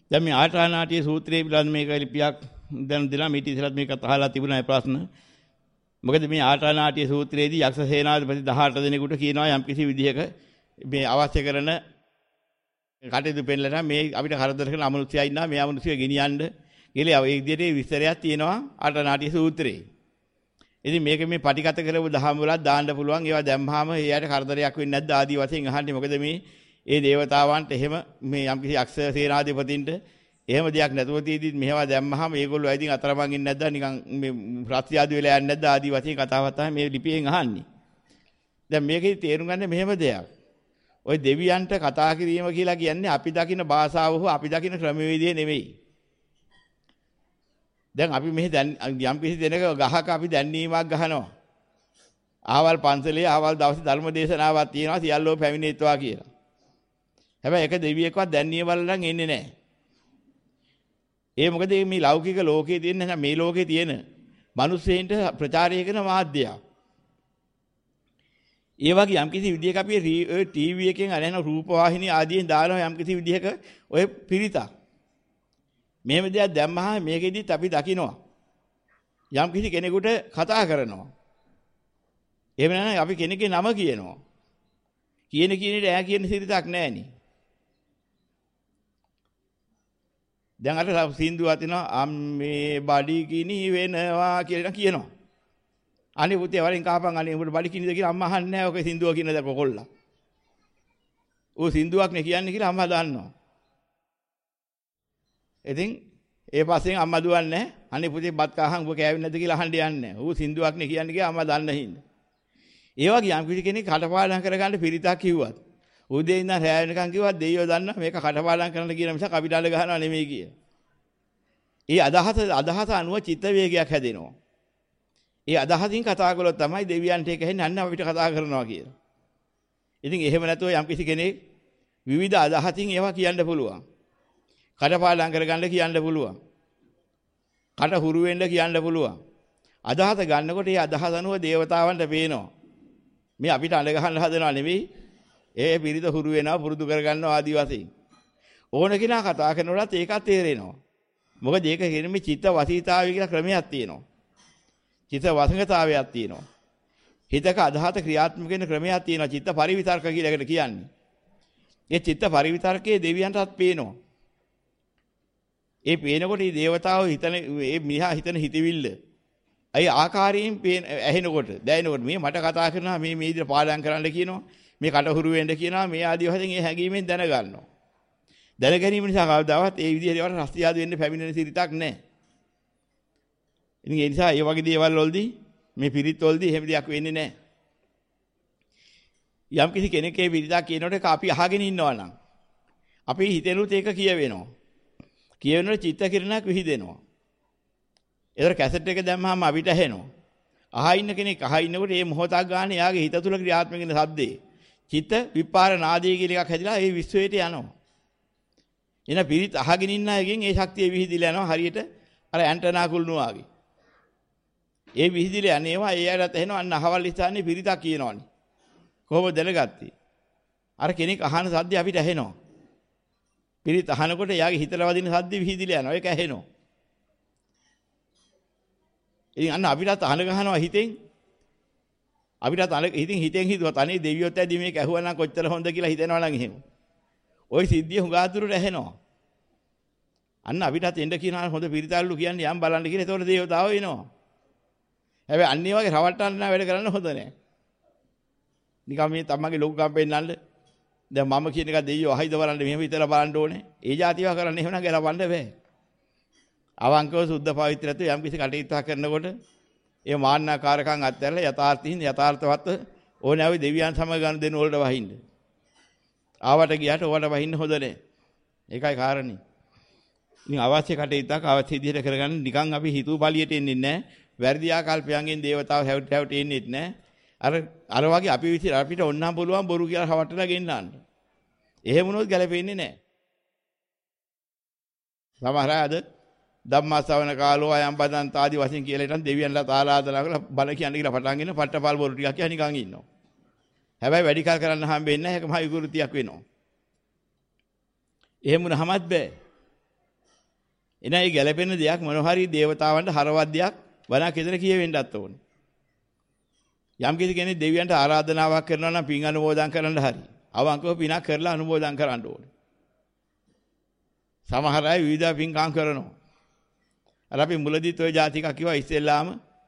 දැන් මේ ආටානාටිය සූත්‍රයේ පිළිබඳ මේක ලිපියක් දැන් දෙනා මේටි ඉස්සරත් මේක අහලා තිබුණා ප්‍රශ්න. මොකද මේ ආටානාටිය සූත්‍රයේදී යක්ෂ සේනාධිපති 18 දෙනෙකුට කියනවා යම් කිසි විදිහක මේ අවශ්‍ය කරන කටයුතු පෙන්නලා මේ අපිට කරදර කරන අමනුෂ්‍යයා ඉන්නවා මේ අමනුෂ්‍යය ගෙනියන්න කියලා ඒ විදිහට විස්තරයක් තියෙනවා ආටානාටිය සූත්‍රයේ. ඉතින් මේක මේ පටිගත කරපු දහම් වලත් දාන්න පුළුවන්. ඒවා දැම්මහම එයාට කරදරයක් වෙන්නේ නැද්ද ආදී වශයෙන් අහන්නේ. මොකද මේ ඒ දේවතාවන්ට එහෙම මේ යම් කිසි අක්ෂර සේනාධිපතින්ට එහෙම දෙයක් නැතුව තියෙද්දි මෙහෙවා දැම්මහම ඒගොල්ලෝ ඉතින් අතරමං ඉන්නේ නැද්ද නිකන් මේ ප්‍රත්‍යාදි වෙලා යන්නේ නැද්ද ආදී වශයෙන් කතාවක් තමයි මේ ලිපියෙන් අහන්නේ. දැන් මේකේ තේරුම් ගන්න මෙහෙම දෙයක්. ওই දෙවියන්ට කතා කිරීම කියලා කියන්නේ අපි දකින භාෂාව හෝ අපි දකින ක්‍රමවේදය නෙවෙයි. දැන් අපි මෙහි දැන් යම් කිසි දෙනක ගහක අපි දැන්වීමක් ගහනවා. ආවල් පන්සලේ ආවල් දවසේ ධර්ම දේශනාවක් තියෙනවා සියල්ලෝ පැමිණෙත්වා කියලා. හැබැයි එක දෙවියෙක්වත් දැන්වීම වල නම් එන්නේ නැහැ. ඒ මොකද මේ ලෞකික ලෝකයේ තියෙන නැත්නම් මේ ලෝකයේ තියෙන මිනිස්සෙයින්ට ප්‍රචාරය කරන මාධ්‍යයක්. ඒ වගේ යම් කිසි විදිහක අපි ටීවී එකෙන් අරගෙන රූප වාහිනී ආදියෙන් දානවා යම් කිසි විදිහක ඔය පිරිතක්. මෙහෙම දෙයක් දැම්මහම මේකෙදිත් අපි දකිනවා. යම් කිසි කෙනෙකුට කතා කරනවා. එහෙම නැත්නම් අපි කෙනෙක්ගේ නම කියනවා. කියන ඈ කියන සිරිතක් නැහෙනි. දැන් අර සින්දුවක් තියෙනවා අම්මේ බඩි කිනි වෙනවා කියලා කියනවා. අනේ පුතේ වරින් කහපන් අනේ උඹට බඩි කිනිද කියලා අම්මා අහන්නේ නැහැ. ඔක සින්දුව කියන දා කොල්ලා. ඌ සින්දුවක් නේ කියන්නේ කියලා අම්මා දන්නවා. ඉතින් ඒ පස්සෙන් අම්මා දුවන්නේ අනේ පුතේ බත් කහන් උඹ කෑවෙන්නේ නැද්ද කියලා අහන්න යන්නේ. ඌ සින්දුවක් නේ කියන්නේ කියලා අම්මා දන්න හින්දා. ඒ වගේ යම් කිසි කෙනෙක් කටපාඩම් කරගන්න පිරිතක් කිව්වත් උදේ ඉඳන් රැය වෙනකන් කිව්වත් දෙයියෝ දන්නා මේක කටපාඩම් කරන්න කියන මිසක් අපි ඩාල ගහනවා නෙමෙයි කිය. ඒ අදහස අනුව චිත්ත වේගයක් හැදෙනවා. ඒ අදහසින් කතා කළොත් තමයි දෙවියන්ට ඒක ඇහෙන්නේ අන්න අපිට කතා කරනවා කියලා. ඉතින් එහෙම නැතුව යම් කිසි කෙනෙක් විවිධ අදහසින් ඒවා කියන්න පුළුවන්. කටපාඩම් කරගන්න කියන්න පුළුවන්. කට හුරු වෙන්න කියන්න පුළුවන්. අදහස ගන්නකොට ඒ අදහස අනුව දේවතාවන්ට පේනවා. මේ අපිට අඬ ගහන්න හදනවා නෙවෙයි. ඒ පිරිත හුරු වෙනවා පුරුදු කරගන්නවා ආදි වශයෙන්. ඕන කෙනා කතා කරනකොටත් ඒකත් තේරෙනවා. මොකද ඒක කියන්නේ මේ චිත්ත වසීතාවය කියලා ක්‍රමයක් තියෙනවා. චිත්ත වසංගතාවයක් තියෙනවා. හිතක අදහත ක්‍රියාත්මක වෙන ක්‍රමයක් තියෙනවා. චිත්ත පරිවිතර්ක කියලා එකට කියන්නේ. ඒ චිත්ත පරිවිතර්කයේ දෙවියන්ටත් පේනවා. ඒ පේනකොට මේ දේවතාවෝ හිතන මේ මිහා හිතන හිතවිල්ල අයි ආකාරයෙන් ඇහෙනකොට දැනෙනකොට මේ මට කතා කරනවා මේ විදිහට පාඩම් කරන්න කියනවා මේ කටහුරු වෙන්න කියනවා මේ ආදි වශයෙන් ඒ හැඟීමෙන් දැනගන්නවා. දැන ගැනීම නිසා කවදාවත් ඒ විදිහට ඒවට රස්තියාද වෙන්න පැමිණෙන සිරිතක් නැහැ. ඉතින් ඒ නිසා මේ වගේ දේවල් වලදී මේ පිරිත් වලදී එහෙම දෙයක් වෙන්නේ නැහැ. යම් කිසි කෙනෙක් ඒ පිරිතක් කියනකොට අපි අහගෙන ඉන්නවා නම් අපි හිතෙනුත් ඒක කියවෙනවා. කියවෙනකොට චිත්ත කිරණක් විහිදෙනවා. ඒතර කැසට් එක දැම්මම අපිට ඇහෙනවා. අහා ඉන්න කෙනෙක් අහා ඉන්නකොට මේ මොහොතක් ගන්න එයාගේ හිත තුළ ක්‍රියාත්මක වෙන සද්දේ චිත්ත විපාර නාදය කියලා එකක් හැදිලා ඒ විශ්වයට යනවා. එන පිරිත් අහගෙන ඉන්න අයගෙන් ඒ ශක්තිය විහිදිලා යනවා හරියට අර ඇන්ටනා කුළුණු වගේ. ඒ විහිදිලා යන්නේවා ඒ අයලත් ඇහෙනවා අන්න අහවල් ස්ථානේ පිරිතක් කියනවනේ. කොහොමද දැනගත්තේ? අර කෙනෙක් අහන සද්ද අපිට ඇහෙනවා. පිරිත් අහනකොට එයාගේ හිතට වදින සද්ද විහිදිලා යනවා. ඒක ඇහෙනවා. ඉතින් අන්න අපිටත් අහන ගහනවා හිතෙන්. අපිටත් හිතෙන් හිතුවා තනේ දෙවියොත් ඇදි මේක ඇහුවා නම් කොච්චර හොඳ කියලා හිතෙනවා නම් එහෙම. ওই සිද්ධිය හුඟාතුරට ඇහෙනවා. අන්න අපිටත් එන්න කියනවා හොඳ පිරිතල්ලු කියන්නේ යම් බලන්න කියලා. ඒතකොට දේවතාවෝ එනවා. හැබැයි අන්නේ වගේ රවට්ටන්න වැඩ කරන්න හොඳ නැහැ. නිකම් මේ තමන්ගේ ලොකුකම් පෙන්නන්න. දැන් මම කියන එක දෙයියෝ අහයිද බලන්න මෙහෙම විතර බලන්න ඕනේ. ඒ જાතියව කරන්නේ එහෙම නම් ගලවන්න බෑ. අවංකව සුද්ධ පවිත්‍රත්වය යම් කිසි කටයුත්තක් කරනකොට ඒ මාන්නාකාරකම් අත්හැරලා යථාර්ථින් යථාර්ථවත් ඕනෑවි දෙවියන් සමග ගන්න දෙන වලට වහින්න. ආවට ගියාට ඕවට වහින්න හොඳ නැහැ. ඒකයි කාරණේ. ඉතින් අවශ්‍ය කටයුත්තක් අවශ්‍ය විදිහට කරගන්න නිකන් අපි හිතුව බලියට එන්නේ නැහැ. වැරදි ආකල්පයන්ගෙන් දේවතාව හැවට එන්නේත් නැහැ. අර වගේ අපි විතර අපිට ඕනනම් පුළුවන් බොරු කියලා හවටලා ගෙන්නන්න. එහෙම වුණොත් ගැලපෙන්නේ නැහැ. සමහර අය අද ධම්මස්සවන කාලෝ අයම් බදන්ත ආදි වශයෙන් කියලා හිටන් දෙවියන්ලා ආරාධනා කරලා බල කියන්නේ කියලා පටන්ගෙන පට්ටපල් බොරු ටිකක් කියා නිකන් ඉන්නවා. හැබැයි වැඩි කල් කරන්න හම්බෙන්නේ නැහැ. ඒක මහ විකෘතියක් වෙනවා. එහෙම වුණාමත් බෑ. එන ඒ ගැළපෙන දෙයක් මොන හරි දේවතාවන්ට හරවත් දෙයක් වරක් හිතන කියවෙන්නත් ඕනේ. යම් කෙනෙක් දෙවියන්ට ආරාධනාවක් කරනවා නම් පින් අනුමෝදන් කරන්න හරි. අවංකව පිනක් කරලා අනුමෝදන් කරන්න ඕනේ. සමහර අය විවිධ පින්කම් කරනවා. අර අපි මුලදීත් ඔය જાතික කිව්වා ඉස්සෙල්ලාම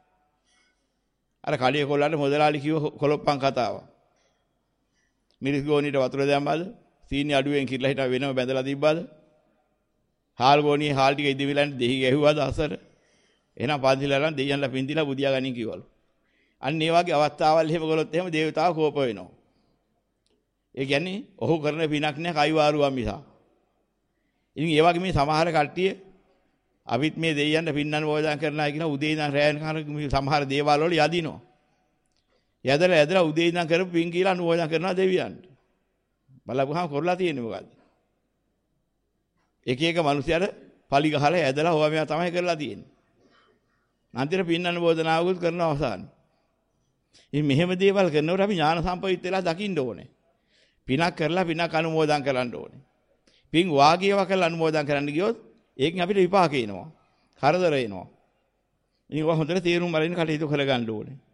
අර කඩේ කොල්ලන්ට මොදලාලි කිව්ව කොලොප්පන් කතාව. මිරිස් ගෝනියට වතුර දැම්මද? සීනි අඩුවෙන් කිරලා හිටව වෙනම බැඳලා තිබ්බද? හාල් ගෝනියේ හාල් ටික ඉදිවිලන් දෙහි ගැහුවාද අසර? එහෙනම් පන්තිලරන් දෙයියන්ලා පින් දීලා බුදියා ගනින් කිව්වලු. අන්න ඒ වගේ අවස්ථාවල් එහෙම ගලොත් එහෙම දේවතාව කෝප වෙනවා. ඒ කියන්නේ ඔහු කරන පිනක් නෑ කයිවාරුවා මිසක්. ඉතින් ඒ වගේ මේ සමහර කට්ටිය අපිත් මේ දෙයියන්ට පින් අනුමෝදන් කරනවා කියලා උදේ ඉඳන් රැ වෙනකන් සමහර දේවාල වල යදිනවා. යදලා උදේ ඉඳන් කරපු පින් කියලා අනුමෝදන් කරනවා දෙවියන්ට. බලපුවාම කරලා තියෙන්නේ මොකද්ද? එක එක මිනිස්සුන්ට පලි ගහලා ඇදලා හොවා මේවා තමයි කරලා තියෙන්නේ. අන්තිර පින් අනුමෝදනාවකුත් කරන අවසාන. ඉතින් මෙහෙම දේවල් කරනකොට අපි ඥාන සම්පවිත් වෙලා දකින්න ඕනේ. පිනක් කරලා පිනක් අනුමෝදන් කරන්න ඕනේ. පින් වාගේව කරලා අනුමෝදන් කරන්න ගියොත් ඒකෙන් අපිට විපාක එනවා. කරදර එනවා. ඉතින් ඔය හොඳට තේරුම් බලන්න කටයුතු කරගන්න ඕනේ.